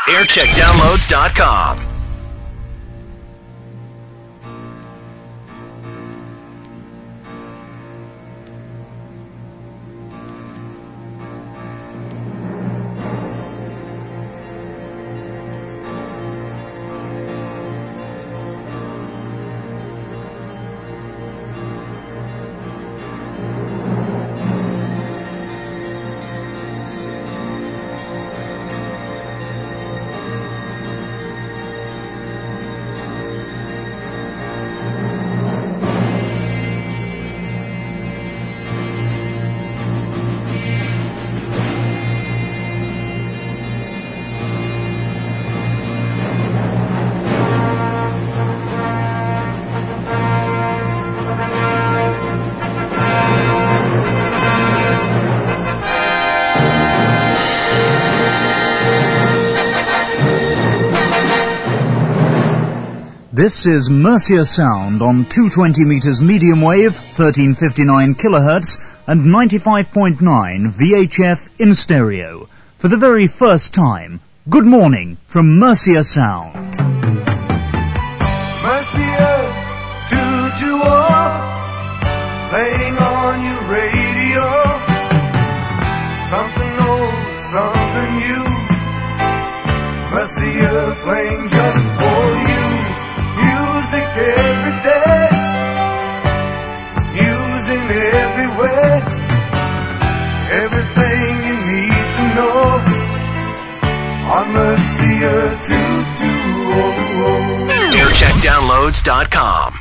aircheckdownloads.com. This is Mercia Sound on 220 meters medium wave, 1359 kilohertz and 95.9 VHF in stereo. For the very first time, good morning from Mercia Sound. Mercia 221, playing on your radio. Something old, something new. Mercia playing just for you. Music every day, using everywhere, everything you need to know on Mercia 2200. aircheckdownloads.com.